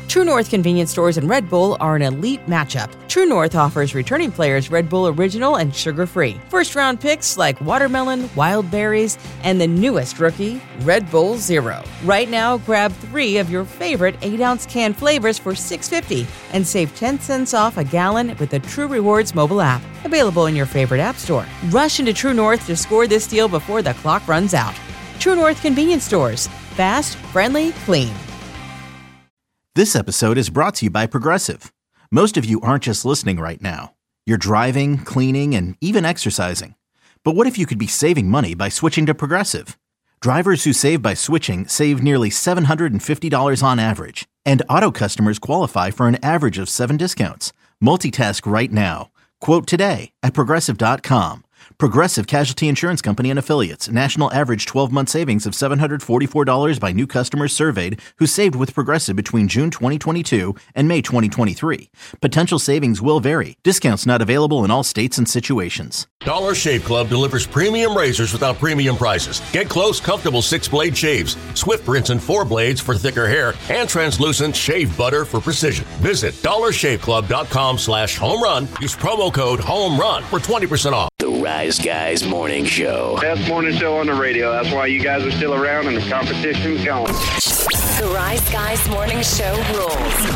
True North convenience stores and Red Bull are an elite matchup. True North offers returning players Red Bull Original and sugar-free. First-round picks like watermelon, wild berries, and the newest rookie, Red Bull Zero. Right now, grab 3 of your favorite 8-ounce can flavors for $6.50 and save 10 cents off a gallon with the True Rewards mobile app. Available in your favorite app store. Rush into True North to score this deal before the clock runs out. True North convenience stores. Fast, friendly, clean. This episode is brought to you by Progressive. Most of you aren't just listening right now. You're driving, cleaning, and even exercising. But what if you could be saving money by switching to Progressive? Drivers who save by switching save nearly $750 on average. And auto customers qualify for an average of 7 discounts. Multitask right now. Quote today at Progressive.com. Progressive Casualty Insurance Company and Affiliates. National average 12-month savings of $744 by new customers surveyed who saved with Progressive between June 2022 and May 2023. Potential savings will vary. Discounts not available in all states and situations. Dollar Shave Club delivers premium razors without premium prices. Get close, comfortable 6-blade shaves, Swift rinse and 4 blades for thicker hair, and translucent shave butter for precision. Visit dollarshaveclub.com/home run. Use promo code HOMERUN for 20% off. The Rise Guys Morning Show. Best morning show on the radio. That's why you guys are still around and the competition's going. The Rise Guys Morning Show rules.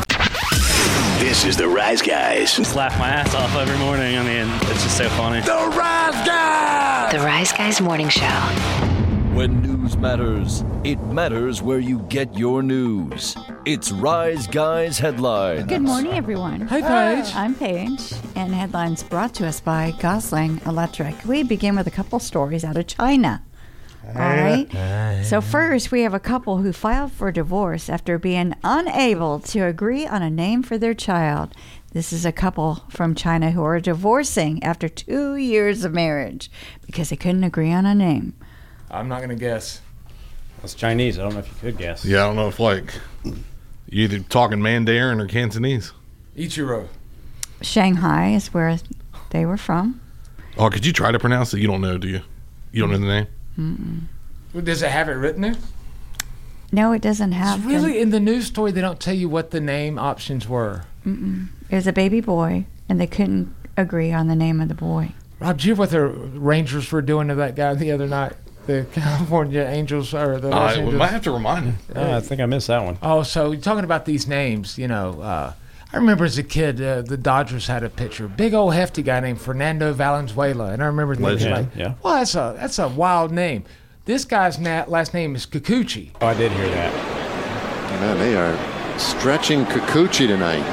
This is the Rise Guys. Just laugh my ass off every morning. I mean, it's just so funny. The Rise Guys! The Rise Guys Morning Show. When news matters, it matters where you get your news. It's Rise Guys Headlines. Good morning, everyone. Hi, Paige. I'm Paige, and headlines brought to us by Gosling Electric. We begin with a couple stories out of China. All right. So first, we have a couple who filed for divorce after being unable to agree on a name for their child. This is a couple from China who are divorcing after 2 years of marriage because they couldn't agree on a name. I'm not going to guess. That's Chinese. I don't know if you could guess. Yeah, I don't know if, like, you either talking Mandarin or Cantonese. Ichiro. Shanghai is where they were from. Oh, could you try to pronounce it? You don't know, do you? You don't know the name? Well, does it have it written there? No, it doesn't have. Really, in the news story, they don't tell you what the name options were. It was a baby boy, and they couldn't agree on the name of the boy. Rob, did you hear what the Rangers were doing to that guy the other night? The California Angels or the Los Angeles? We might have to remind him. I think I missed that one. Oh, so you're talking about these names, you know. I remember as a kid, the Dodgers had a pitcher, big old hefty guy named Fernando Valenzuela, and I remember thinking, well, that's a wild name. This guy's last name is Kikuchi. Oh, I did hear that. Man, they are stretching Kikuchi tonight.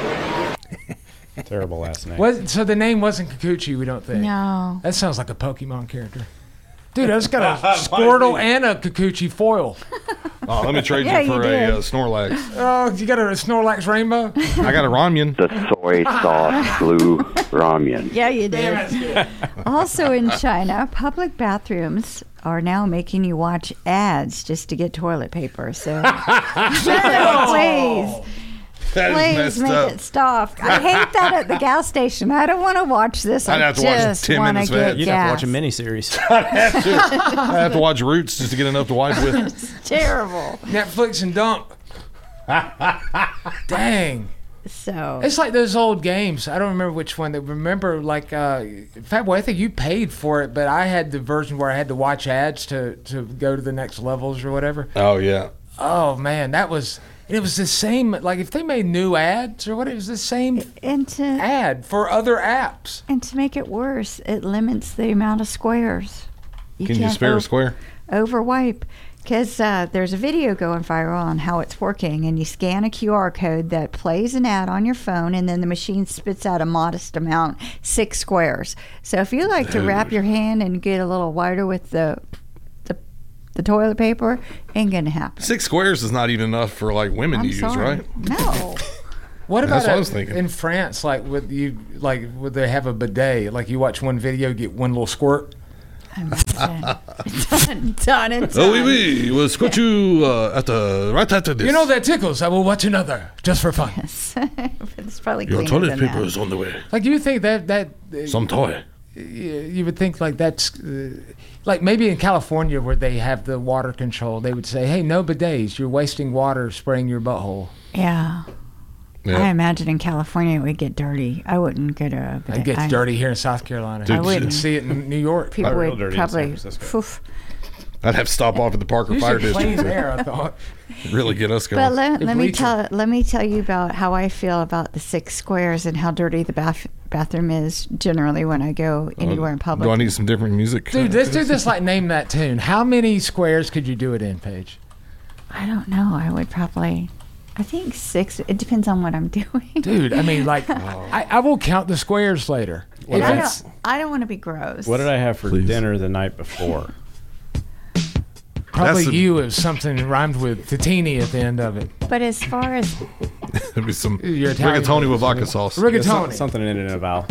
Terrible last name. So the name wasn't Kikuchi, we don't think. No. That sounds like a Pokemon character. Dude, I just got a Squirtle and a Kikuchi foil. Oh, let me trade you for a Snorlax. Oh, you got a Snorlax Rainbow? I got a Ramyun. The soy sauce blue Ramyun. Yeah, you did. Also in China, public bathrooms are now making you watch ads just to get toilet paper. So please. Please make it stop. I hate that at the gas station. I don't want to watch this. I'd have to watch 10 minutes of it. You'd have to watch a miniseries. I'd have to watch Roots just to get enough to wipe with. It's terrible. Netflix and dump. Dang. So it's like those old games. I don't remember which one. Remember, like, Fat Boy, I think you paid for it, but I had the version where I had to watch ads to go to the next levels or whatever. Oh, yeah. Oh, man, that was... And it was the same, like if they made new ads or what, it was the same ad for other apps. And to make it worse, it limits the amount of squares. Can you spare a square? Overwipe. Because there's a video going viral on how it's working, and you scan a QR code that plays an ad on your phone, and then the machine spits out a modest amount, 6 squares. So if you like to wrap your hand and get a little wider with the toilet paper, ain't gonna happen. 6 squares is not even enough for like women to use, right? No. What about That's what I was thinking. In France? Would they have a bidet? Like you watch one video, get one little squirt. Done. Oh, oui, we'll squirt you right after this. You know that tickles. I will watch another just for fun. Yes. It's probably your toilet paper is on the way. Like you think that some toy. You would think like that's like maybe in California where they have the water control, they would say, "Hey, no bidets. You're wasting water spraying your butthole." Yeah. I imagine in California it would get dirty. I wouldn't go to. It gets dirty here in South Carolina. I wouldn't see it in New York. People would probably. I'd have to stop off at the Parker Fire District. There, I thought. Really get us going. But let me tell you about how I feel about the 6 squares and how dirty the bathroom is generally when I go anywhere in public. Do I need some different music? Dude, let's do this like Name That Tune. How many squares could you do it in, Paige? I don't know. I would probably. I think 6. It depends on what I'm doing. Dude, I mean, like, I will count the squares later. I don't want to be gross. What did I have for dinner the night before? Probably you is something that rhymed with Tatini at the end of it. But as far as... It'd be some rigatoni with vodka sauce. Rigatoni. Something in a vowel.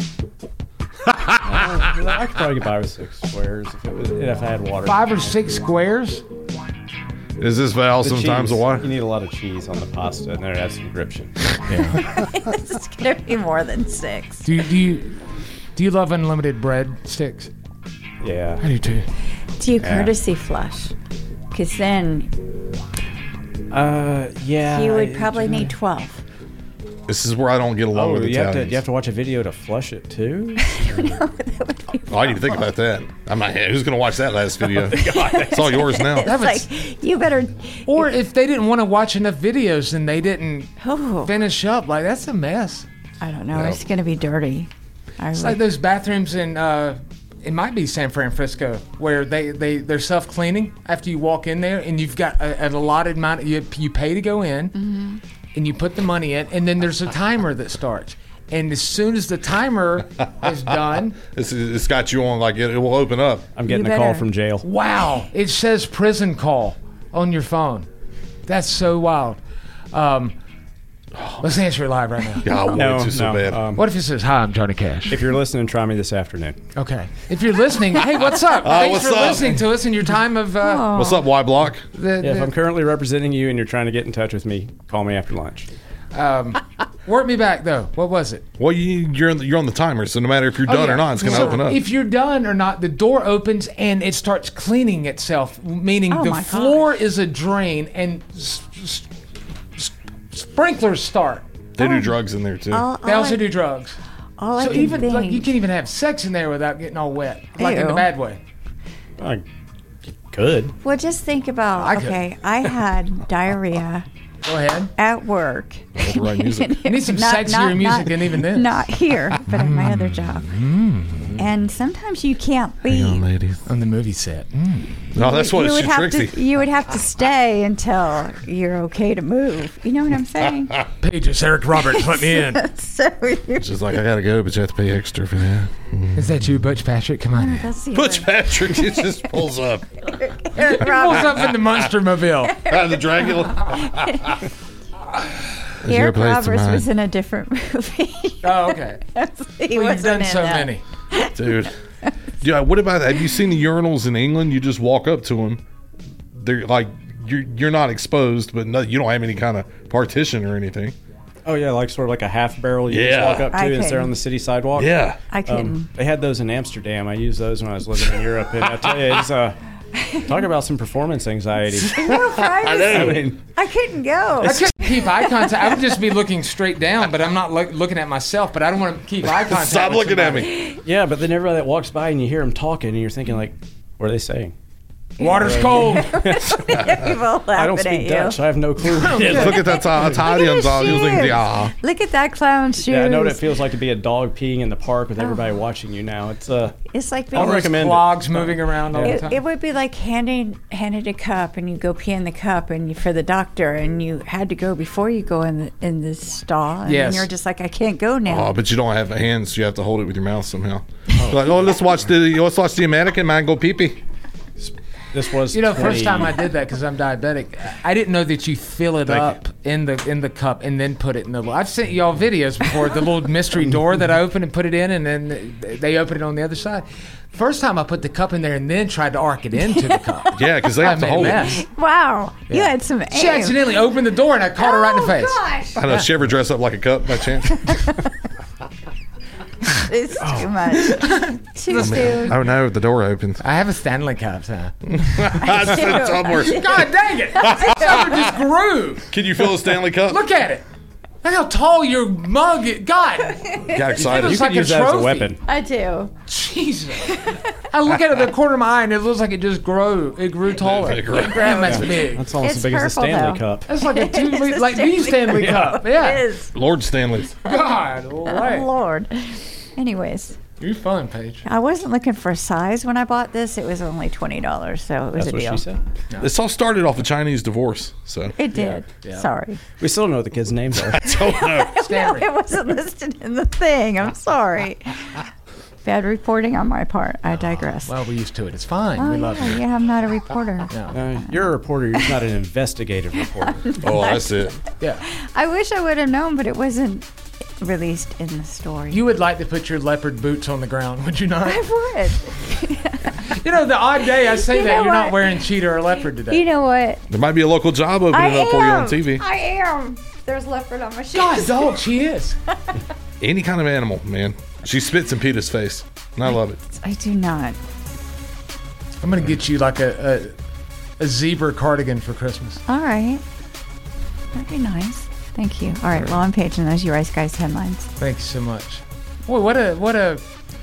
I could probably get 5 or 6 squares if I had water. 5 or 6 squares? Is this vowel sometimes a water? You need a lot of cheese on the pasta, and then it has some gription. Yeah. It's going to be more than 6. Do you love unlimited bread sticks? Yeah. I do too. Do you courtesy flush? Because then... yeah. You would probably need 12. This is where I don't get along with Italians. You have to watch a video to flush it too? I need to think about that. I'm not. Who's going to watch that last video? It's all yours now. It's like, you better... Or if they didn't want to watch enough videos and they didn't finish up, like, that's a mess. I don't know. No. It's going to be dirty. It's like those bathrooms in... it might be San Francisco, where they're self-cleaning after you walk in there, and you've got an allotted amount. You pay to go in, and you put the money in, and then there's a timer that starts. And as soon as the timer is done... It's got you on, like, it will open up. I'm getting a call from jail. Wow. It says prison call on your phone. That's so wild. Let's answer it live right now. Yeah, I want it so bad. What if it says, "Hi, I'm Johnny Cash"? If you're listening, try me this afternoon. Okay. If you're listening, hey, what's up? Thanks for listening to us in your time of... What's up, Y Block? If I'm currently representing you and you're trying to get in touch with me, call me after lunch. Work me back, though. What was it? Well, you're on the timer, so no matter if you're done or not, it's going to open up. If you're done or not, the door opens and it starts cleaning itself, meaning the floor is a drain and sprinklers start. They do drugs in there, too. They also do drugs. So even like, you can't even have sex in there without getting all wet, like in the bad way. I could. Well, just think about, I had diarrhea. Go ahead. At work. The right music. You need some sexier music, and even then. Not here, but at my other job. And sometimes you can't leave. Hang on, ladies. On the movie set. No, that's what it's Trixie. You would have to stay until you're okay to move. You know what I'm saying? Paige, it's Eric Roberts. Let me in. It's just like, I got to go, but you have to pay extra for that. Is that you, Butch Patrick? Come on. Butch Patrick, it just pulls up. Eric Roberts. Pulls up in the Monster-mobile. The Dracula. Eric Roberts was in a different movie. Oh, okay. You've done so many. Dude. Yeah, what about that? Have you seen the urinals in England? You just walk up to them. They're like, you're not exposed, but you don't have any kind of partition or anything. Oh, yeah, like sort of like a half barrel you just walk up to and stare on the city sidewalk. Yeah. I couldn't. They had those in Amsterdam. I used those when I was living in Europe. And I tell you, it's talk about some performance anxiety. No privacy. I couldn't go. I couldn't keep eye contact. I would just be looking straight down, but I'm not looking at myself. But I don't want to keep eye contact. Stop looking at me. Yeah, but then everybody that walks by and you hear them talking, and you're thinking, like, what are they saying? Water's cold. I don't speak Dutch. So I have no clue. Look at that Italians all using the Look at that clown shoes. Yeah, I know what it feels like to be a dog peeing in the park with everybody watching you now. It's like being all those clogs moving around all the time. It would be like handed a cup, and you go pee in the cup, and for the doctor, and you had to go before you go in the stall, and you're just like, I can't go now. Oh, but you don't have hands, so you have to hold it with your mouth somehow. Like, let's watch the American man go pee pee. This was first time I did that because I'm diabetic. I didn't know that you fill it up in the cup and then put it in the. I've sent y'all videos before, the little mystery door that I open and put it in, and then they open it on the other side. First time I put the cup in there and then tried to arc it into the cup. Yeah, because they have to hold it. Wow, you had some aim. She accidentally opened the door and I caught her right in the face. Gosh. I don't know. She ever dress up like a cup by chance? It's too much. Too soon. Oh no, the door opens. I have a Stanley Cup, huh? God dang it! Somewhere just grew. Can you feel a Stanley Cup? Look at it. Look how tall your mug is. God. Got excited. You could use that as a weapon. I do. Jesus. I look at it the corner of my eye and it looks like it just grew. It grew taller. Grandma's big. That's almost as big as the Stanley Cup. That's like a 2 liter, like the Stanley Cup. Yeah. It is. Lord Stanley. God. Right. Lord. Anyways. You're fun, Paige. I wasn't looking for size when I bought this. It was only $20, so it was a deal. That's what she said? No. This all started off a Chinese divorce, so. It did. Yeah. Sorry. We still don't know what the kids' names are. I don't know. No, it wasn't listed in the thing. I'm sorry. Bad reporting on my part. I digress. Well, we're used to it. It's fine. Oh, we love you. Yeah, I'm not a reporter. No. You're a reporter. You're not an investigative reporter. Oh, that's it. Yeah. I wish I would have known, but it wasn't released in the story. You would like to put your leopard boots on the ground, would you not? I would. You know, the odd day I say You that know you're not what? wearing cheetah or leopard today. You know what? There might be a local job opening up for you on TV. I am. There's leopard on my shoes. God, dog, she is. Any kind of animal, man. She spits in PETA's face. And I love it. I do not. I'm going to get you like a zebra cardigan for Christmas. All right. That'd be nice. Thank you. All right. Well, I'm paging those You Rice Guys headlines. Thank you so much. Boy, what a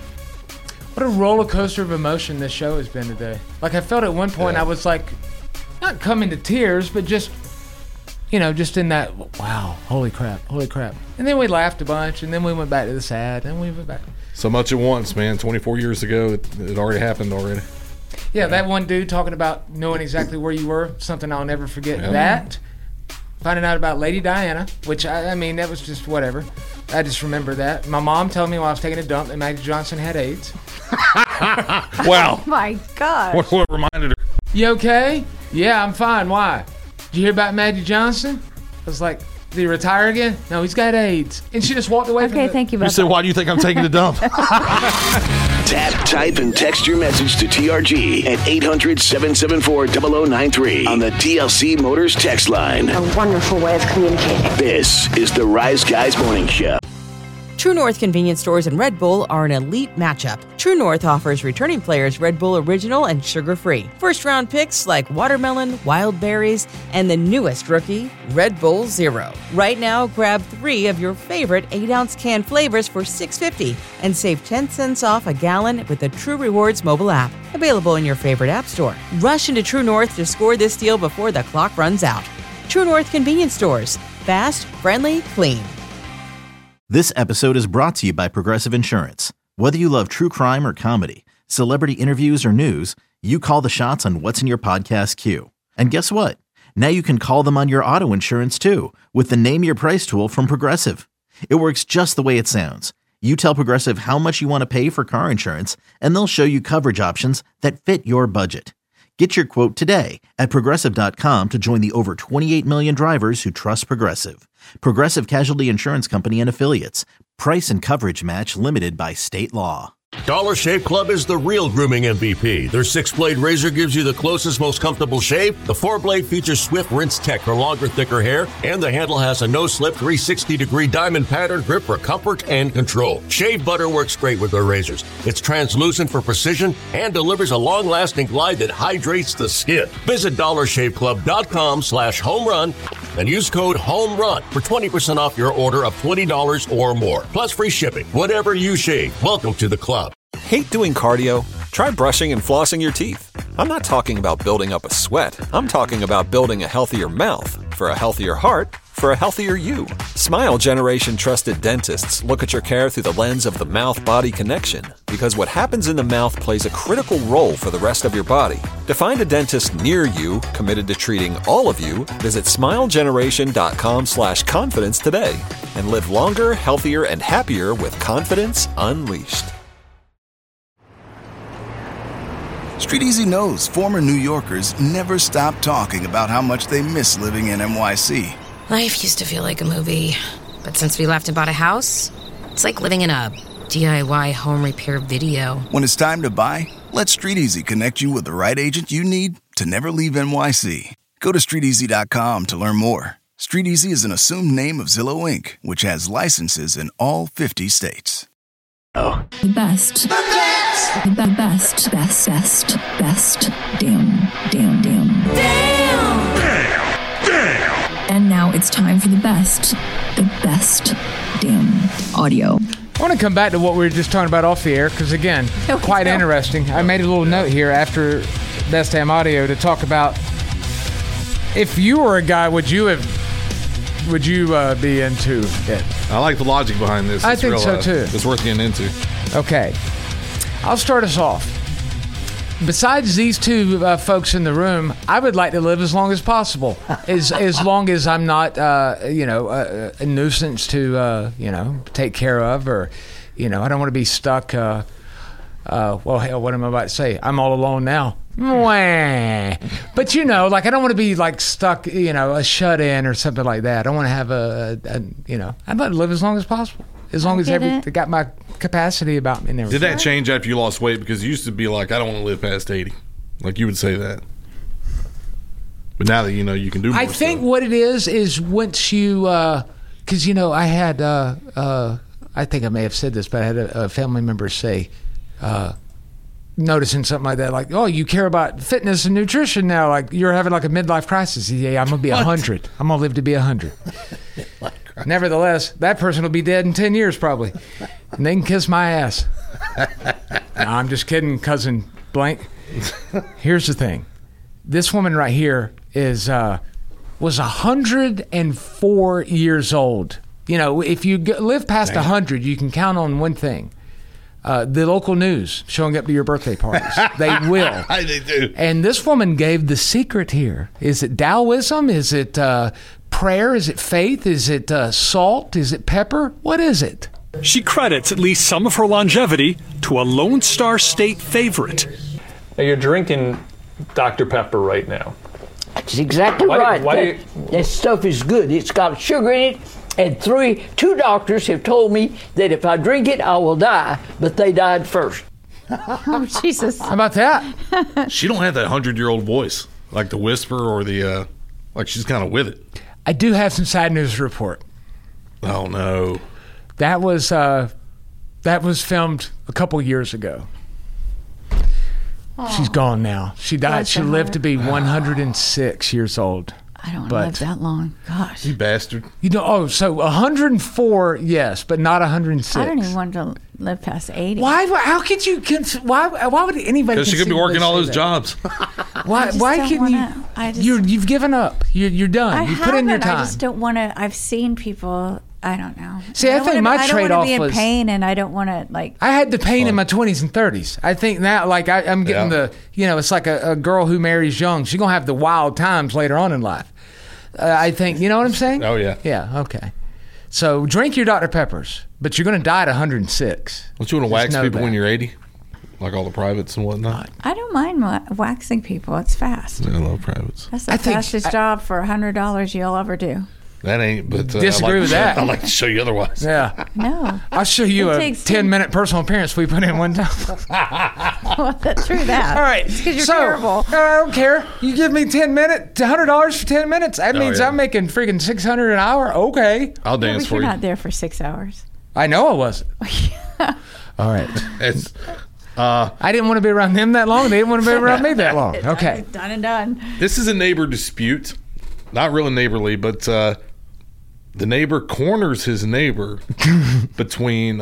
roller coaster of emotion this show has been today. Like, I felt at one point I was like, not coming to tears, but just, you know, just in that, wow, holy crap. And then we laughed a bunch, and then we went back to the sad, and we went back. So much at once, man. 24 years ago, it already happened already. Yeah, that one dude talking about knowing exactly where you were, something I'll never forget. Yeah. That, finding out about Lady Diana, which, I mean, that was just whatever. I just remember that. My mom told me while I was taking a dump that Maggie Johnson had AIDS. Wow. Oh my God. What reminded her? You okay? Yeah, I'm fine. Why? Did you hear about Maggie Johnson? I was like, did he retire again? No, he's got AIDS. And she just walked away from Okay, thank you. You said, why do you think I'm taking a dump? Tap, type, and text your message to TRG at 800-774-0093 on the TLC Motors text line. A wonderful way of communicating. This is the Rise Guys Morning Show. True North convenience stores and Red Bull are an elite matchup. True North offers returning players Red Bull Original and sugar-free. First-round picks like watermelon, wild berries, and the newest rookie, Red Bull Zero. Right now, grab 3 of your favorite 8-ounce can flavors for $6.50 and save 10 cents off a gallon with the True Rewards mobile app. Available in your favorite app store. Rush into True North to score this deal before the clock runs out. True North convenience stores. Fast, friendly, clean. This episode is brought to you by Progressive Insurance. Whether you love true crime or comedy, celebrity interviews or news, you call the shots on what's in your podcast queue. And guess what? Now you can call them on your auto insurance too with the Name Your Price tool from Progressive. It works just the way it sounds. You tell Progressive how much you want to pay for car insurance, and they'll show you coverage options that fit your budget. Get your quote today at Progressive.com to join the over 28 million drivers who trust Progressive. Progressive Casualty Insurance Company and Affiliates. Price and coverage match limited by state law. Dollar Shave Club is the real grooming MVP. Their 6-blade razor gives you the closest, most comfortable shave. The 4-blade features swift rinse tech for longer, thicker hair, and the handle has a no-slip 360-degree diamond pattern grip for comfort and control. Shave butter works great with their razors. It's translucent for precision and delivers a long-lasting glide that hydrates the skin. Visit DollarShaveClub.com/homerun and use code HOMERUN for 20% off your order of $20 or more. Plus free shipping. Whatever you shave, welcome to the club. Hate doing cardio? Try brushing and flossing your teeth. I'm not talking about building up a sweat. I'm talking about building a healthier mouth. For a healthier heart, for a healthier you. Smile Generation trusted dentists look at your care through the lens of the mouth-body connection, because what happens in the mouth plays a critical role for the rest of your body. To find a dentist near you committed to treating all of you, visit smilegeneration.com/confidence today and live longer, healthier, and happier with confidence unleashed. Street Easy knows former New Yorkers never stop talking about how much they miss living in NYC. Life used to feel like a movie, but since we left and bought a house, it's like living in a DIY home repair video. When it's time to buy, let Street Easy connect you with the right agent you need to never leave NYC. Go to StreetEasy.com to learn more. Street Easy is an assumed name of Zillow Inc., which has licenses in all 50 states. The best. The best. The best. Best. Best. Best. Damn. Damn. Damn. Damn. Damn. Damn. And now it's time for the best the best damn audio. I want to come back to what we were just talking about off the air, because again, quite interesting. I made a little note here after Best Damn Audio to talk about, if you were a guy, would you be into it? I like the logic behind this. I think so too. It's worth getting into. Okay, I'll start us off. Besides these two folks in the room, I would like to live as long as possible, as long as I'm not, a nuisance to, take care of, or, I don't want to be stuck. Well, hell, what am I about to say? I'm all alone now. But I don't want to be like stuck, a shut in or something like that. I don't want to have I'd like to live as long as possible. As long as I got my capacity about me and everything. Did that change after you lost weight? Because you used to be like, I don't want to live past 80. Like, you would say that. But now that you can do more I think what it is once you, because, I had, I think I may have said this, but I had a family member say, noticing something like that, like, oh, you care about fitness and nutrition now, like you're having like a midlife crisis. Yeah, I'm going to be 100. I'm going to live to be 100. Nevertheless, that person will be dead in 10 years probably. And they can kiss my ass. No, I'm just kidding, cousin blank. Here's the thing. This woman right here was 104 years old. If you live past 100, you can count on one thing. The local news showing up to your birthday parties. They will. They do. And this woman gave the secret here. Is it Taoism? Is it prayer? Is it faith? Is it salt? Is it pepper? What is it? She credits at least some of her longevity to a Lone Star State favorite. Now you're drinking Dr. Pepper right now. That's exactly right. That stuff is good. It's got sugar in it. And two doctors have told me that if I drink it, I will die. But they died first. Oh, Jesus. How about that? She don't have that 100-year-old voice, like the whisper or the, like she's kind of with it. I do have some sad news to report. Oh, no. That was filmed a couple years ago. Oh. She's gone now. She died. She lived to be 106 years old. I don't live that long. Gosh. You bastard. So 104, yes, but not 106. I don't even want to live past 80. Why? How could you? Why would anybody? Because she could be working all those jobs. Why can you? You've given up. You're done. You've put in your time. I just don't want to. I've seen people. I don't know. See, I think my trade-off was, I don't want to be in pain, and I don't want to I had the pain in my 20s and 30s. I think now, like I'm getting it's like a girl who marries young. She's gonna have the wild times later on in life. I think, you know what I'm saying? Oh yeah. Yeah. Okay. So drink your Dr. Peppers, but you're gonna die at 106. Don't you want to wax people when you're 80? Like all the privates and whatnot? I don't mind waxing people. It's fast. Yeah, I love privates. That's the fastest job for $100 you'll ever do. That ain't, but disagree with that. I'd like to show you otherwise. Yeah. No. I'll show you a 10-minute personal appearance we put in one time. Well, true that. All right. It's because you're terrible. I don't care. You give me $100 for 10 minutes. That means I'm making freaking $600 an hour. Okay. I'll dance for you. You're not there for 6 hours. I know I wasn't. All right. I didn't want to be around them that long. They didn't want to be around me that long. Okay. Done and done. This is a neighbor dispute. Not really neighborly, but the neighbor corners his neighbor between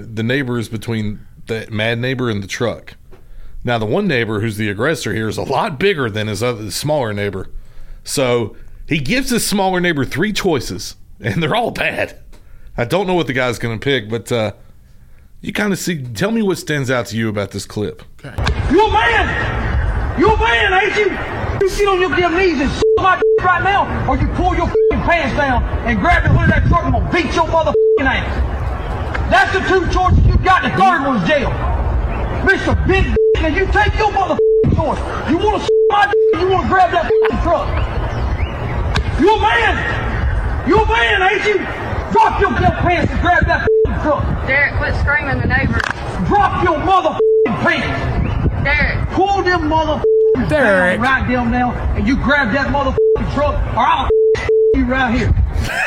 the mad neighbor and the truck. Now, the one neighbor who's the aggressor here is a lot bigger than his smaller neighbor. So he gives his smaller neighbor 3 choices, and they're all bad. I don't know what the guy's going to pick, but you kind of see. Tell me what stands out to you about this clip. Okay. You a man! You a man, ain't you? You get on your damn knees and my right now, or you pull your pants down and grab the hood of that truck and I'm gonna beat your motherfucking ass. That's the 2 choices you got. The third one's jail. Mr. Big now you take your motherfucking choice. You wanna my you wanna grab that truck. You a man! You a man, ain't you? Drop your damn pants and grab that truck. Derek, quit screaming the neighbors. Drop your motherfucking pants. Derek. Pull them motherfucking Derek. right down now, and you grab that motherfucking truck, or I'll you right here.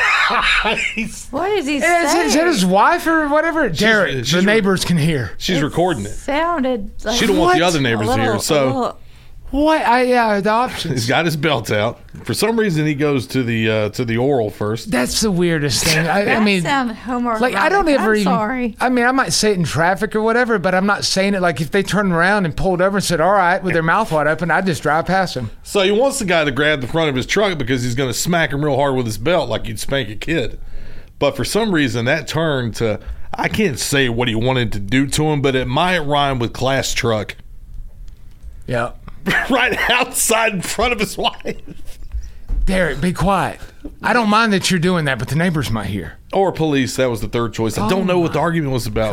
What is he saying? Is that his wife or whatever? Derek, the neighbors can hear. She's recording it. Sounded like she don't want the other neighbors to hear. So What? The options. He's got his belt out. For some reason, he goes to the oral first. That's the weirdest thing. I mean, sounds homoerotic. like I don't ever I'm even. Sorry. I mean, I might say it in traffic or whatever, but I'm not saying it like if they turned around and pulled over and said, "All right," with their mouth wide open, I'd just drive past them. So he wants the guy to grab the front of his truck because he's going to smack him real hard with his belt, like you'd spank a kid. But for some reason, that turned to, I can't say what he wanted to do to him, but it might rhyme with class truck. Yeah. Right outside in front of his wife. Derek, be quiet. I don't mind that you're doing that, but the neighbors might hear. Or police, that was the third choice. I don't know what the argument was about.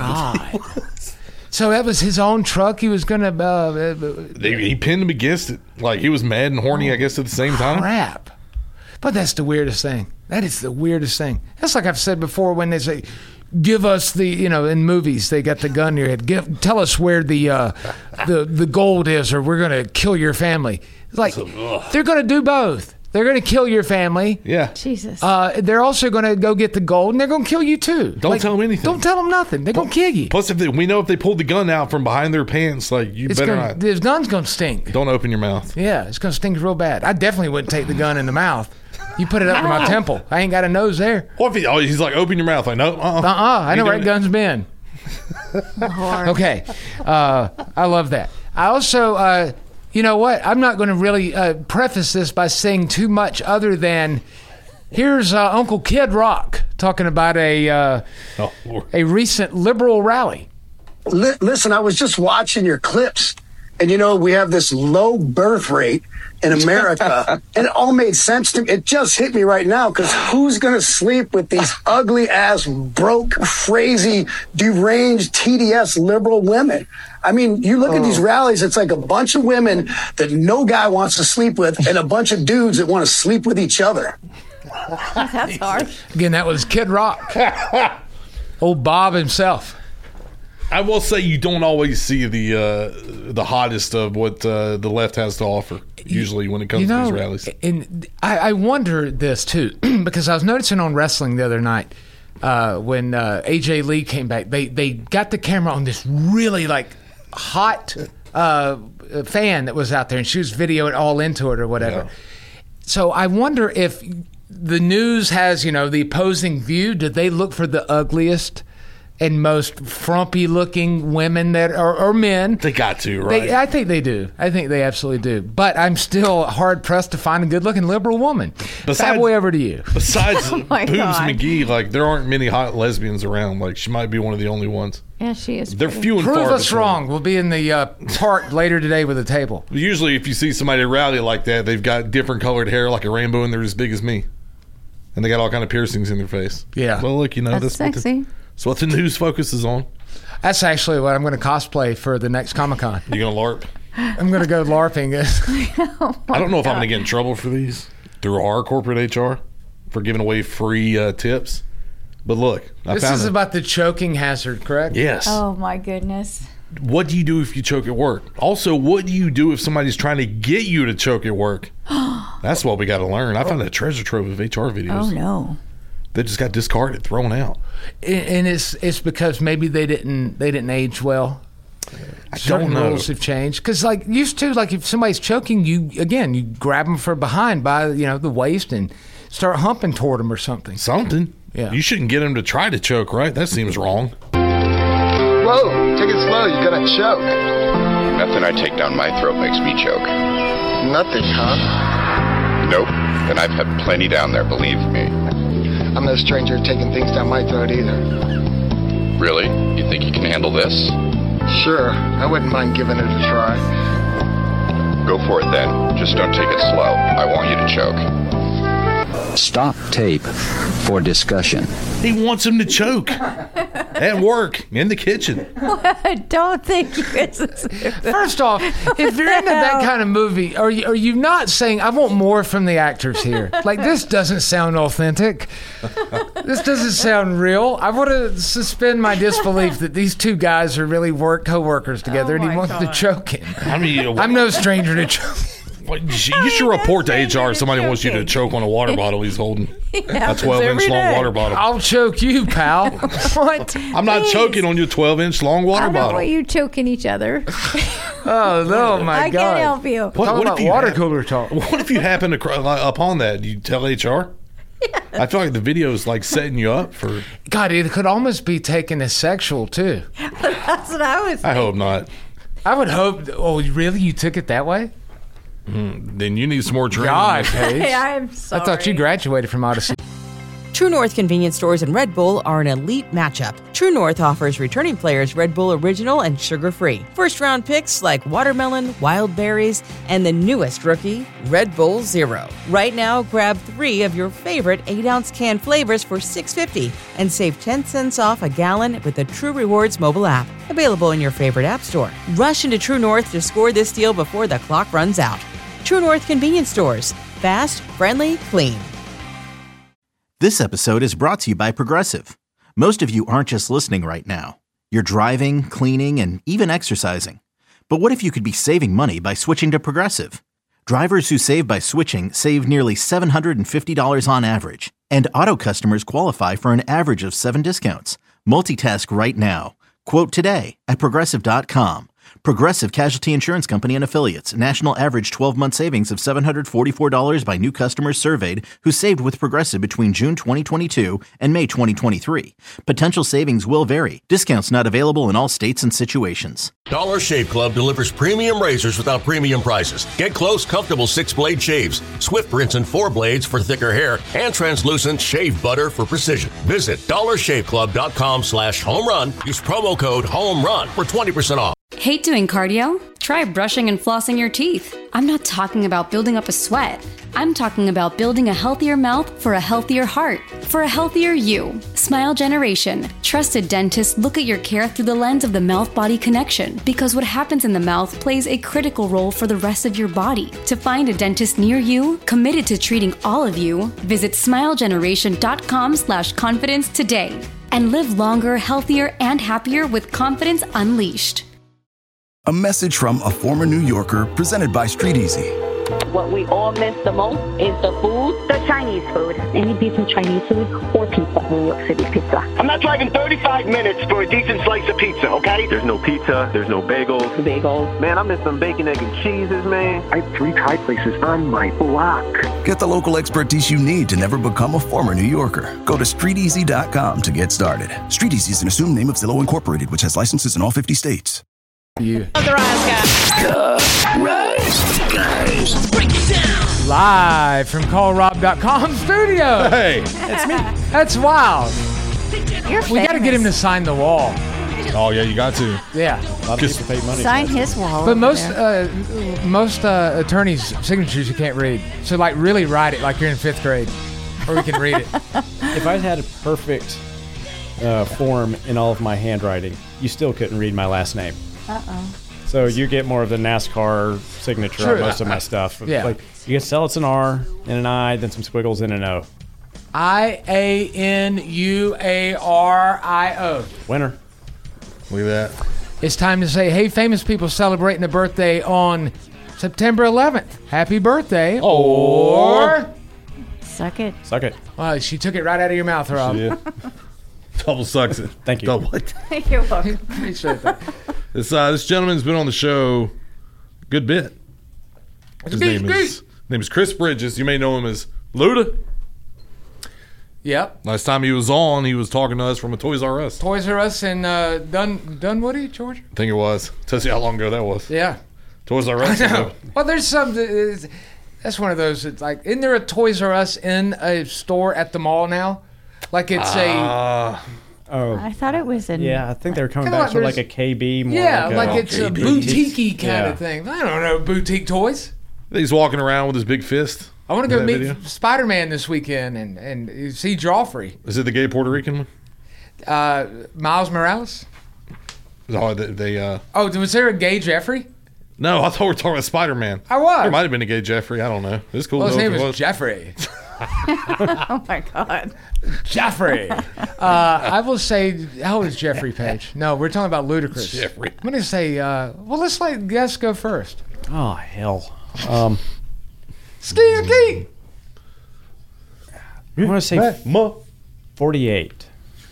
So that was his own truck he was going to... He pinned him against it. Like, he was mad and horny, I guess, at the same time. Crap. But that's the weirdest thing. That is the weirdest thing. That's like I've said before when they say, give us the, in movies, they got the gun in your head. Tell us where the gold is or we're going to kill your family. Like, they're going to do both. They're going to kill your family. Yeah. Jesus. They're also going to go get the gold, and they're going to kill you, too. Don't tell them anything. Don't tell them nothing. They're going to kill you. Plus, we know if they pulled the gun out from behind their pants, like, not. This gun's going to stink. Don't open your mouth. Yeah, it's going to stink real bad. I definitely wouldn't take the gun in the mouth. You put it up to my temple. I ain't got a nose there. What if he's like, open your mouth. Like, no, I know where that gun's been. Okay. I love that. I also, you know what? I'm not going to really preface this by saying too much other than here's Uncle Kid Rock talking about a recent liberal rally. Listen, I was just watching your clips, and we have this low birth rate in America, and it all made sense to me. It just hit me right now, because who's going to sleep with these ugly-ass, broke, crazy, deranged, TDS liberal women? I mean, you look at these rallies, it's like a bunch of women that no guy wants to sleep with and a bunch of dudes that want to sleep with each other. That's hard. Again, that was Kid Rock. Old Bob himself. I will say you don't always see the hottest of what the left has to offer, usually when it comes to these rallies. And I wonder this, too, because I was noticing on wrestling the other night when AJ Lee came back, they got the camera on this really, hot fan that was out there, and she was videoing all into it or whatever. Yeah. So I wonder if the news has, the opposing view. Did they look for the ugliest and most frumpy-looking women that or men? They got to, right? I think they do. I think they absolutely do. But I'm still hard-pressed to find a good-looking liberal woman. Bad boy over to you. Besides Boobs McGee, there aren't many hot lesbians around. She might be one of the only ones. Yeah, she is. They're few and far between. Prove us wrong. We'll be in the park later today with a table. Usually, if you see somebody at a rally like that, they've got different colored hair like a rainbow, and they're as big as me. And they got all kind of piercings in their face. Yeah. Well, look, that's sexy. So what the news focuses on? That's actually what I'm going to cosplay for the next Comic-Con. You going to LARP? I'm going to go LARPing. I don't know if I'm going to get in trouble for these through our corporate HR for giving away free tips. But look, this is about the choking hazard, correct? Yes. Oh, my goodness. What do you do if you choke at work? Also, what do you do if somebody's trying to get you to choke at work? That's what we got to learn. I found a treasure trove of HR videos. Oh, no. They just got discarded, thrown out. And it's because maybe they didn't age well. Certain rules have changed because used to, if somebody's choking you, you grab them from behind by the waist and start humping toward them or something. Yeah. You shouldn't get them to try to choke, right? That seems wrong. Whoa, take it slow. You're gonna choke. Nothing I take down my throat makes me choke. Nothing, huh? Nope. And I've had plenty down there, believe me. I'm no stranger to taking things down my throat either. Really? You think you can handle this? Sure. I wouldn't mind giving it a try. Go for it then. Just don't take it slow. I want you to choke. Stop tape for discussion. He wants him to choke at work, in the kitchen. I don't think it's... First off, if you're into that kind of movie, are you not saying, I want more from the actors here? This doesn't sound authentic. This doesn't sound real. I want to suspend my disbelief that these two guys are really co-workers together, and he wants to choke him. I mean, I'm no stranger to choking. You should report to HR if somebody wants you to choke on a water bottle he's holding. A 12-inch long water bottle. I'll choke you, pal. What? I'm not choking on your 12-inch long water I don't bottle. want you choking each other. Oh, no, my I God. can't help you. What if you water cooler talk? What if you happen to upon that? You tell HR? Yeah. I feel like the video is like setting you up for. God, it could almost be taken as sexual too. That's what I was thinking. I hope not. I would hope. Oh, really? You took it that way? Then you need some more training. God, Paige. Hey, I'm sorry. I thought you graduated from Odyssey. True North convenience stores and Red Bull are an elite matchup. True North offers returning players Red Bull Original and sugar-free. First-round picks like watermelon, wild berries, and the newest rookie, Red Bull Zero. Right now, grab 3 of your favorite 8-ounce can flavors for $6.50 and save 10 cents off a gallon with the True Rewards mobile app. Available in your favorite app store. Rush into True North to score this deal before the clock runs out. True North convenience stores. Fast, friendly, clean. This episode is brought to you by Progressive. Most of you aren't just listening right now. You're driving, cleaning, and even exercising. But what if you could be saving money by switching to Progressive? Drivers who save by switching save nearly $750 on average. And auto customers qualify for an average of 7 discounts. Multitask right now. Quote today at Progressive.com. Progressive Casualty Insurance Company and Affiliates. National average 12-month savings of $744 by new customers surveyed who saved with Progressive between June 2022 and May 2023. Potential savings will vary. Discounts not available in all states and situations. Dollar Shave Club delivers premium razors without premium prices. Get close, comfortable 6-blade shaves, swift rinse and 4 blades for thicker hair, and translucent shave butter for precision. Visit dollarshaveclub.com/home run. Use promo code HOMERUN for 20% off. Hate doing cardio? Try brushing and flossing your teeth. I'm not talking about building up a sweat. I'm talking about building a healthier mouth for a healthier heart, for a healthier you. Smile Generation. Trusted dentists look at your care through the lens of the mouth-body connection, because what happens in the mouth plays a critical role for the rest of your body. To find a dentist near you, committed to treating all of you, visit smilegeneration.com/confidence today. And live longer, healthier, and happier with confidence unleashed. A message from a former New Yorker presented by Street Easy. What we all miss the most is the food. The Chinese food. Any decent Chinese food or pizza. New York City pizza. I'm not driving 35 minutes for a decent slice of pizza, okay? There's no pizza. There's no bagels. Bagels. Man, I miss some bacon, egg, and cheeses, man. I have 3 Thai places on my block. Get the local expertise you need to never become a former New Yorker. Go to StreetEasy.com to get started. Street Easy is an assumed name of Zillow Incorporated, which has licenses in all 50 states. You. The Rise Guys. Break it down. Live from callrob.com studio. Hey. That's me. That's wild. We got to get him to sign the wall. Oh, yeah, you got to. Yeah. A lot of people pay money. Sign his wall. But most attorneys' signatures you can't read. So, like, really write it like you're in 5th grade. Or we can read it. If I had a perfect form in all of my handwriting, you still couldn't read my last name. Uh-oh. So you get more of the NASCAR signature on most of my stuff. Yeah. Like, you can tell it's an R and an I, then some squiggles and an O. IANUARIO. Winner. Look at that. It's time to say, hey, famous people celebrating a birthday on September 11th. Happy birthday. Or... Suck it. Suck it. Well, she took it right out of your mouth, Rob. She did. Double sucks it. Thank you. Double it. You're welcome. Appreciate that. This gentleman's been on the show a good bit. His name is Chris Bridges. You may know him as Luda. Yep. Last time he was on, he was talking to us from a Toys R Us. Toys R Us in Dunwoody, Georgia? I think it was. Tells you how long ago that was. Yeah. Toys R Us. I know. Well, there's some... That's one of those. It's like, isn't there a Toys R Us in a store at the mall now? Like it's I thought it was in... Yeah, I think they were coming back to like a KB. More like it's a boutique-y kind of thing. I don't know, boutique toys. He's walking around with his big fist. I want to go meet Spider-Man this weekend and see Joffrey. Is it the gay Puerto Rican one? Miles Morales? Oh, was there a gay Jeffrey? No, I thought we were talking about Spider-Man. I was. There might have been a gay Jeffrey. I don't know. It's cool. Well, his name was Jeffrey. Oh, my God. Jeffrey. I will say, how old is Jeffrey Page? No, we're talking about Ludacris. Jeffrey. I'm going to say, let's let guests go first. Oh, hell. Ski. I want to say 48.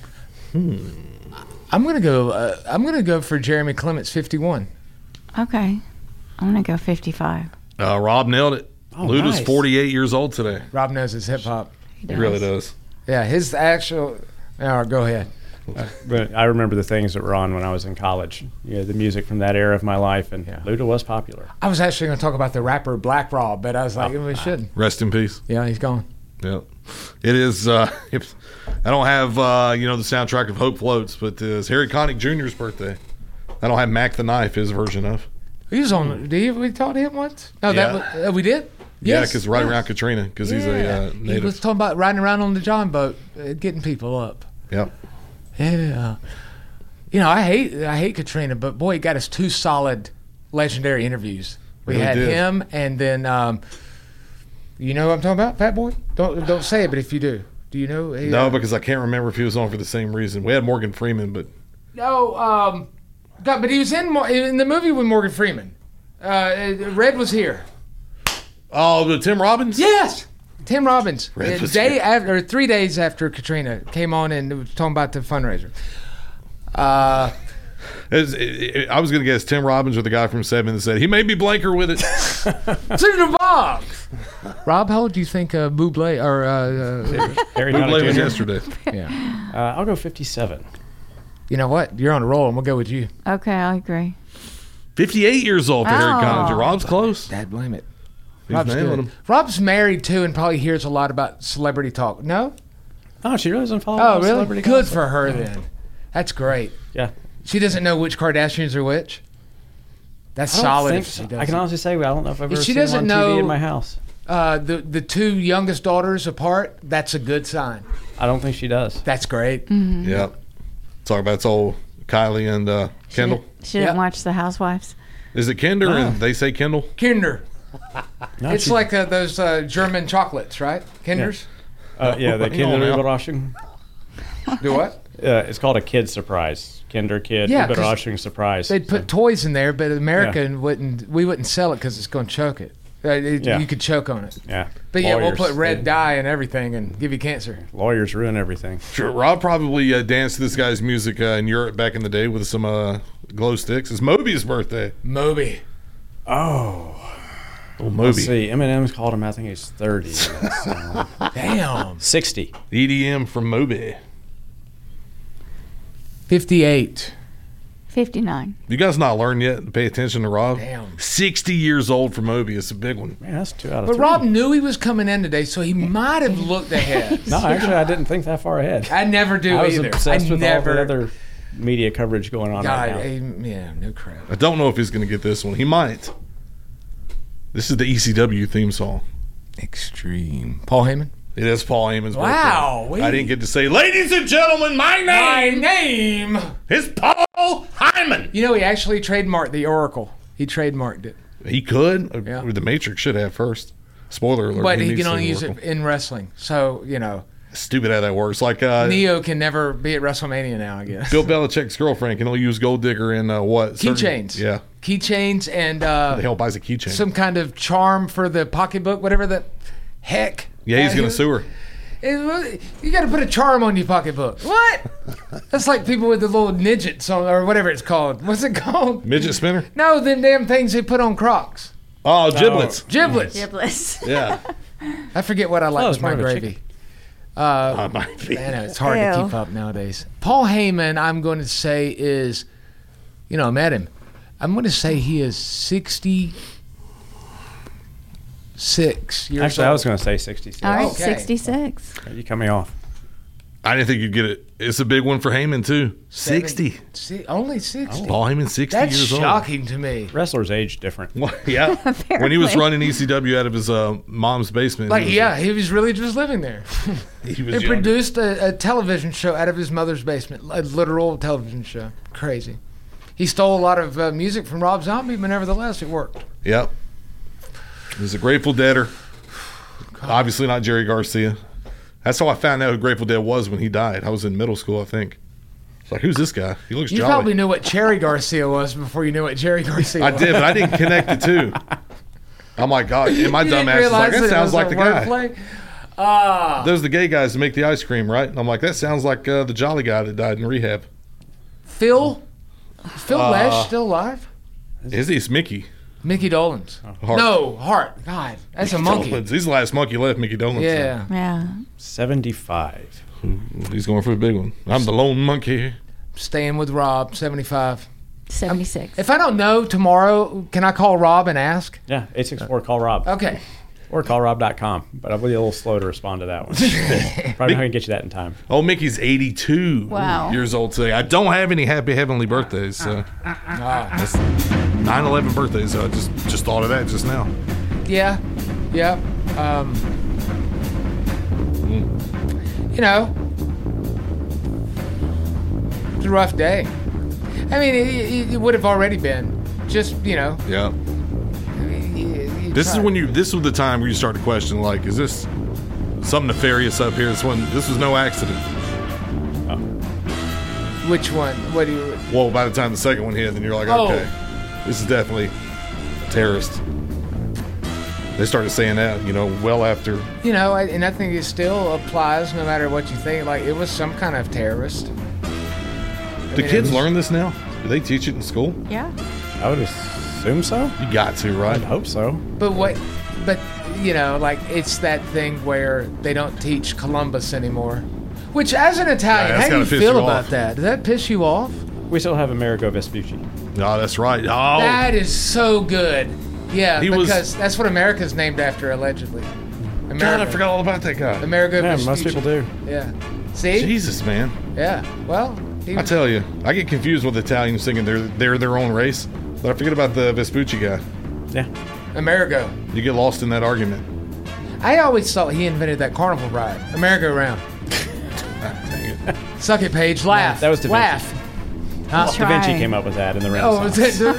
I'm gonna go for Jeremy Clements, 51. Okay. I'm going to go 55. Rob nailed it. Oh, Luda's nice. 48 years old today. Rob knows his hip hop. He really does. Yeah, his actual. Go ahead. But I remember the things that were on when I was in college. The music from that era of my life, and Luda was popular. I was actually going to talk about the rapper Black Rob, but I was like, we shouldn't. Rest in peace. Yeah, he's gone. Yeah, it is. I don't have the soundtrack of Hope Floats, but it's Harry Connick Jr.'s birthday. I don't have Mac the Knife, his version of. He was on. We talked to him once. No, Yeah. we did. Yeah, Yes. because right around Katrina, because he's a He native. was talking about riding around on the John boat, getting people up. Yep. Yeah. I hate Katrina, but boy, he got us 2 solid, legendary interviews. We Really had did. him, and then you know what I'm talking about, Fat Boy? Don't say it, but if you do you know? No, because I can't remember if he was on for the same reason. We had Morgan Freeman, but No, but he was in the movie with Morgan Freeman. Red was here. Oh, the Tim Robbins? Yes, Tim Robbins. Red was 3 days after Katrina came on and was talking about the fundraiser. I was going to guess Tim Robbins or the guy from Seven that said, he made me blanker with it. To the box. Rob, how old do you think Bublé or Harry Bublé Connick was Jr.? yesterday. Yeah. I'll go 57. You know what? You're on a roll, and we'll go with you. Okay, I agree. 58 years old for Harry Oh. Connick. Rob's close. Dad, blame it. He's Rob's nailing good. him. Rob's married too, and probably hears a lot about celebrity talk. No? Oh, she really doesn't follow. Oh, really? celebrity Good gossip. for her then. That's great. Yeah. She doesn't know which Kardashians are which. That's I don't solid. think If so. she does. I can honestly say I don't know if I've ever If she seen doesn't them on know TV in my house. The 2 youngest daughters apart, that's a good sign. I don't think she does. That's great. Mm-hmm. Yep. Talk about it's old Kylie and Kendall. She didn't watch The Housewives. Is it Kinder No. and they say Kendall? Kinder. No, It's like those German chocolates, right? Kinders? Yeah, the You know now. Kinderüberraschung. Do what? It's called a kid surprise. Kinder Kid Yeah, 'cause Überraschung surprise. They'd put toys in there, but American we wouldn't sell it because it's going to choke it. Yeah. You could choke on it. Yeah. But yeah, we'll Lawyers, put red they- dye and everything and give you cancer. Lawyers ruin everything. Sure. Rob probably danced to this guy's music in Europe back in the day with some glow sticks. It's Moby's birthday. Moby. Oh. Moby. Let's see. Eminem's called him, I think he's 30. So. Damn. 60. EDM from Moby. 58. 59. You guys not learned yet to pay attention to Rob? Damn. 60 years old for Moby. It's a big one. Man, that's 2 out of But 3. Rob knew he was coming in today, so he might have looked ahead. No, actually, I didn't think that far ahead. I never do I was either. obsessed with never. all the other media coverage going on God, right now. yeah, no crap. I don't know if he's going to get this one. He might. This is the ECW theme song. Extreme. Paul Heyman? It is Paul Heyman's Wow, birthday. I didn't get to say, ladies and gentlemen, my name is Paul Heyman. You know, he actually trademarked the Oracle. He trademarked it. He could. Yeah. The Matrix should have first. Spoiler alert. But he needs can only the use Oracle. it in wrestling. So, you know, Stupid how that works. Like Neo can never be at WrestleMania now, I guess. Bill Belichick's girlfriend can only use Gold Digger in what? Keychains. Yeah. Keychains and Who the hell buys a keychain? some kind of charm for the pocketbook, whatever the heck. Yeah, he's going to sue her. You got to put a charm on your pocketbook. What? That's like people with the little midgets on, or whatever it's called. What's it called? Midget spinner? No, them damn things they put on Crocs. Oh, giblets. Giblets. Giblets. Yeah. I forget what I like it's with my more of a gravy. chicken. Might be. I know, it's hard to Ew. keep up nowadays. Paul Heyman, I'm going to say is, you know, I met him. I'm going to say he is 66 years Actually, old. I was going to say 66. All right, Okay. 66. You cut me off. I didn't think you'd get it. It's a big one for Heyman, too. 60. Only 60. Paul Heyman, 60 That's years shocking to me. Wrestlers age different. old. Yeah. When he was running ECW out of his mom's basement. Like, he was, yeah, he was really just living there. He was They younger. produced a television show out of his mother's basement, a literal television show. Crazy. He stole a lot of music from Rob Zombie, but nevertheless, it worked. Yep. He was a Grateful Deader. Obviously not Jerry Garcia. That's how I found out who Grateful Dead was when he died. I was in middle school, I think. It's like, who's this guy? He looks You jolly. probably knew what Cherry Garcia was before you knew what Jerry Garcia I was. did, but I didn't connect the two. I'm like, God, and my You dumb didn't ass is like, realize that it sounds was like a the guy. wordplay? Those are the gay guys that make the ice cream, right? And I'm like, that sounds like the Jolly guy that died in rehab. Phil Lesh still alive? Is he? It's Mickey. Mickey Dolenz. Hart. No, Hart. God, that's Mickey a monkey. Dolenz. He's the last monkey left, Mickey Dolenz. Yeah. Yeah. 75. He's going for the big one. I'm the lone monkey. Staying with Rob, 75. 76. If I don't know tomorrow, can I call Rob and ask? Yeah, 864-CALL-ROB. Okay. Or callrob.com, but I'll be a little slow to respond to that one. Probably not going to get you that in time. Oh, Mickey's 82 Wow. years old today. I don't have any happy heavenly birthdays. So. That's 9/11 birthdays, so I just thought of that just now. Yeah. You know, it's a rough day. I mean, it would have already been. Just, you know. Yeah. This was the time where you start to question, like, is this something nefarious up here? This was no accident. Oh. Which one? What do you? Well, by the time the second one hit, then you're like, okay, this is definitely a terrorist. They started saying that, well after. And I think it still applies no matter what you think. Like, it was some kind of terrorist. Do kids learn this now? Do they teach it in school? Yeah. I would assume so. You got to, right? I'd hope so. But it's that thing where they don't teach Columbus anymore. Which, as an Italian, how do you feel about that? Does that piss you off? We still have Amerigo Vespucci. No, that's right. Oh. That is so good. Yeah, because that's what America's named after, allegedly. America. God, I forgot all about that guy. Amerigo Vespucci. Yeah, most people do. Yeah. See? Jesus, man. Yeah. Well, I tell you, I get confused with Italians thinking they're their own race, but I forget about the Vespucci guy. Yeah. Amerigo. You get lost in that argument. I always thought he invented that carnival ride. Amerigo-round. Dang it. Suck it, Paige. Laugh. That was Da Vinci. Laugh. Da Vinci came up with that in the Renaissance.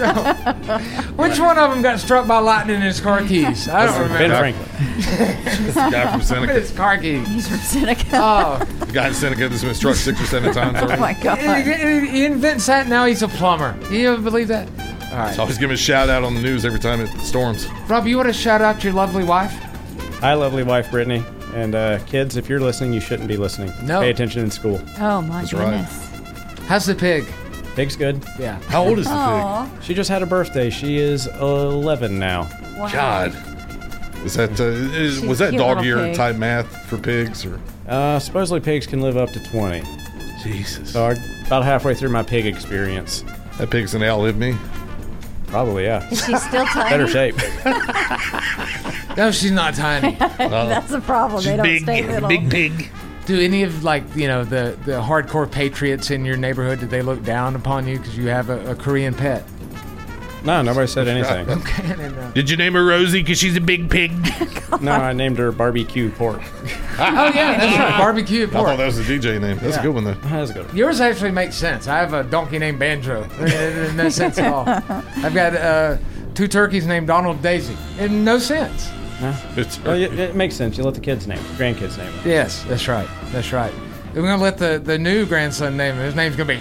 Which one of them got struck by lightning in his car keys? I don't remember. Ben Franklin. The guy from Seneca. His car keys. He's from Seneca. Oh. The guy in Seneca that's been struck 6 or 7 times already. Oh, my God. He invents that, now he's a plumber. You ever believe that? All right. So I always give him a shout out on the news every time it storms. Rob, you want to shout out your lovely wife? Hi, lovely wife, Brittany. And kids, if you're listening, you shouldn't be listening. No. Pay attention in school. Oh, my That's goodness. right. How's the pig? Pig's good. Yeah. How old is the Aw. pig? She just had a birthday. She is 11 now. Wow. God. Is that was that cute dog little year pig. type math for pigs or? Supposedly pigs can live up to 20. Jesus. So I'm about halfway through my pig experience. That pig's gonna outlive me. Probably, yeah. Is she still tiny? Better shape. No, she's not tiny. That's the problem. They don't stay little. Big pig. Do any of the hardcore patriots in your neighborhood, did they look down upon you because you have a Korean pet? No, nobody said anything. Okay, I didn't know. Did you name her Rosie because she's a big pig? No, I named her Barbecue Pork. Oh yeah, that's right. Barbecue I pork. thought that was the DJ name. That's a good one though. That's good. Yours actually makes sense. I have a donkey named Banjo. In no sense at all. I've got 2 turkeys named Donald Daisy. In no sense. Well, it makes sense. You let the kids name it, grandkids name it. Yes, that's right. That's right. We're going to let the new grandson name it. His name's going to be...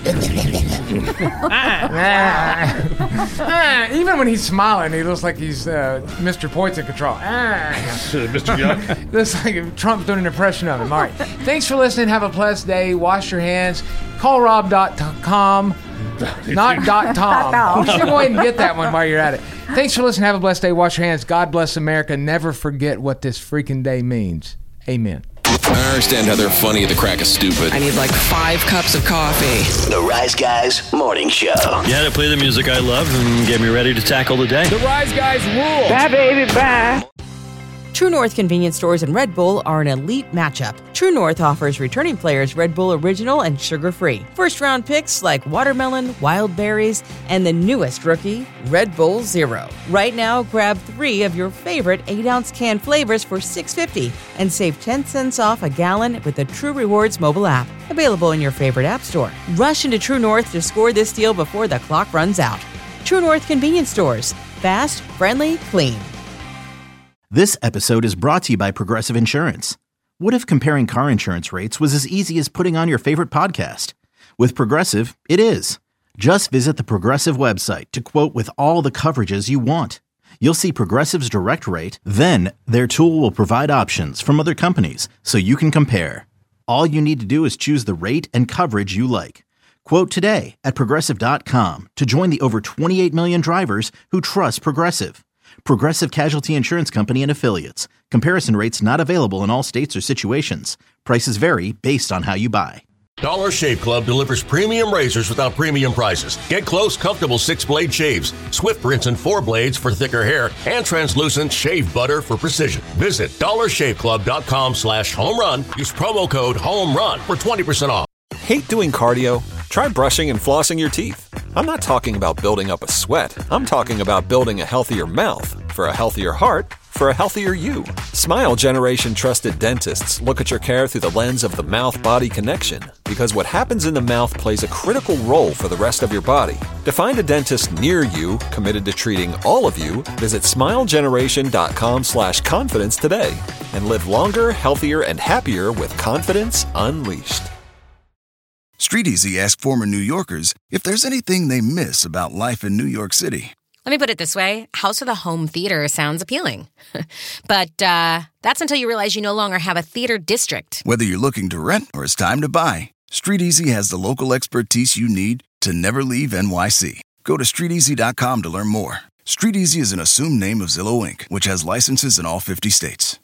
Even when he's smiling, he looks like he's Mr. Poison Control. Mr. Yuck. Looks like Trump's doing an impression of him. All right. Thanks for listening. Have a blessed day. Wash your hands. Callrob.com. Not .tom. You should go ahead and get that one while you're at it. Thanks for listening. Have a blessed day. Wash your hands. God bless America. Never forget what this freaking day means. Amen. I understand how they're funny at the crack of stupid. I need like 5 cups of coffee. The Rise Guys Morning Show. Yeah, to play the music I love and get me ready to tackle the day. The Rise Guys rule. Bye, baby, bye. True North convenience stores and Red Bull are an elite matchup. True North offers returning players Red Bull Original and sugar-free. First-round picks like watermelon, wild berries, and the newest rookie, Red Bull Zero. Right now, grab 3 of your favorite 8-ounce can flavors for $6.50 and save 10 cents off a gallon with the True Rewards mobile app. Available in your favorite app store. Rush into True North to score this deal before the clock runs out. True North convenience stores. Fast, friendly, clean. This episode is brought to you by Progressive Insurance. What if comparing car insurance rates was as easy as putting on your favorite podcast? With Progressive, it is. Just visit the Progressive website to quote with all the coverages you want. You'll see Progressive's direct rate, then their tool will provide options from other companies so you can compare. All you need to do is choose the rate and coverage you like. Quote today at Progressive.com to join the over 28 million drivers who trust Progressive. Progressive Casualty Insurance Company and Affiliates. Comparison rates not available in all states or situations. Prices vary based on how you buy. Dollar Shave Club delivers premium razors without premium prices. Get close, comfortable 6-blade shaves, swift rinse and 4 blades for thicker hair, and translucent shave butter for precision. Visit dollarshaveclub.com/home-run. Use promo code HOME-RUN for 20% off. Hate doing cardio? Try brushing and flossing your teeth. I'm not talking about building up a sweat. I'm talking about building a healthier mouth for a healthier heart for a healthier you. Smile Generation trusted dentists look at your care through the lens of the mouth-body connection, because what happens in the mouth plays a critical role for the rest of your body. To find a dentist near you committed to treating all of you, visit smilegeneration.com/confidence today and live longer, healthier, and happier with confidence unleashed. Street Easy asked former New Yorkers if there's anything they miss about life in New York City. Let me put it this way. House with a home theater sounds appealing. But that's until you realize you no longer have a theater district. Whether you're looking to rent or it's time to buy, Street Easy has the local expertise you need to never leave NYC. Go to StreetEasy.com to learn more. Street Easy is an assumed name of Zillow Inc., which has licenses in all 50 states.